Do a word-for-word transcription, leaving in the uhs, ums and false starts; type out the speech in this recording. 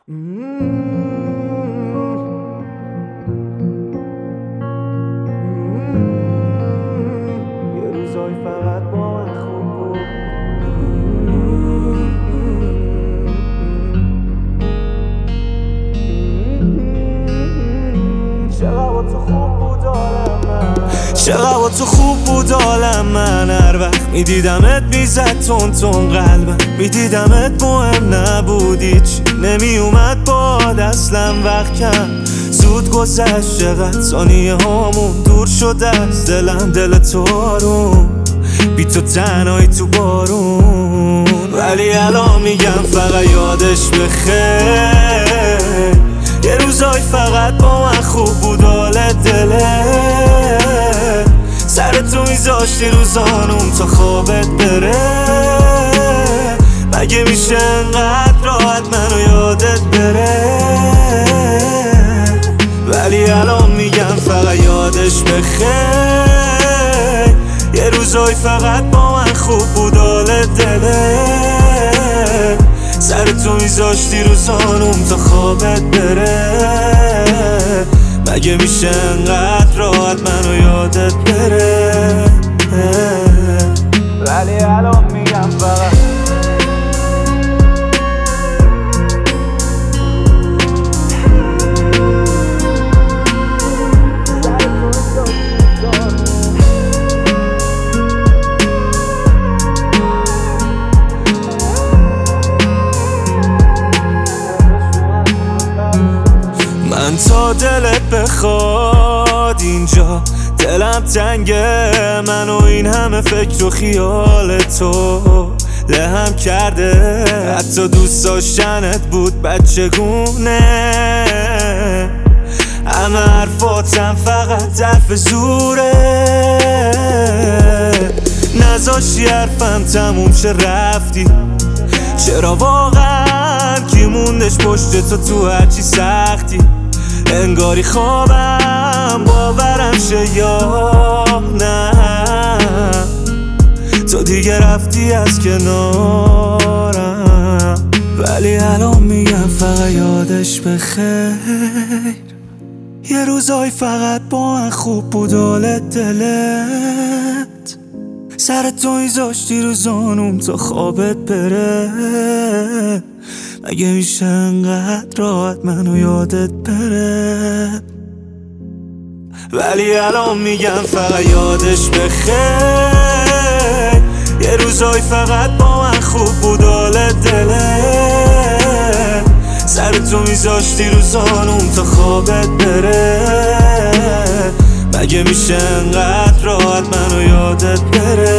یه روزای فقط با من خوب بود. چقدر با تو خوب بود عالم من، چقدر با تو خوب بود عالم من. هر وقت میدیدمت میزد تون تون قلبم، میدیدمت مهم نبودی، چی نمی اومد باد اصلا. وقت کم زود گذشت، چقدر ثانیه هامون دور شده از دلم. دل تو آروم بی تو تنهایی تو بارون، ولی الان میگم فقط یادش بخیر. یه روزای فقط با من خوب بود حال دلت. سر تو میذاشتی روزانوم تا خوابت بره. مگه میشه انقدر راحت منو یادت بره؟ ولی الان میگم فقط یادش بخیر. یه روزای فقط با من خوب بود حال دلت. سر تو میذاشتی روزانوم تا خوابت بره. مگه میشه انقدر راحت منو یادت بره؟ ولی الان میگم فقط من تا دلت بخواد اینجا دلم تنگه. من و این همه فکر و خیال تو لهم کرده. حتی دوست داشتنت بود بچگونه، همه حرفاتم فقط حرف زوره. نذاشتی حرفم تموم شه رفتی. چرا واقعا کی موندش پشت تو تو هرچی سختی؟ انگاری خوابم باورم شه یا نه. تو دیگه رفتی از کنارم، ولی الان میگم فقط یادش بخیر. یه روزای فقط با من خوب بود حال دلت. سر تو میذاشتی روزانوم تا خوابت بره. مگه میشه انقدر راحت منو یادت بره؟ ولی الان میگم فقط یادش بخیر. یه روزای فقط با من خوب بود حال دلت. سر تو میذاشتی روزانوم تا خوابت بره. مگه میشه انقدر راحت منو یادت بره؟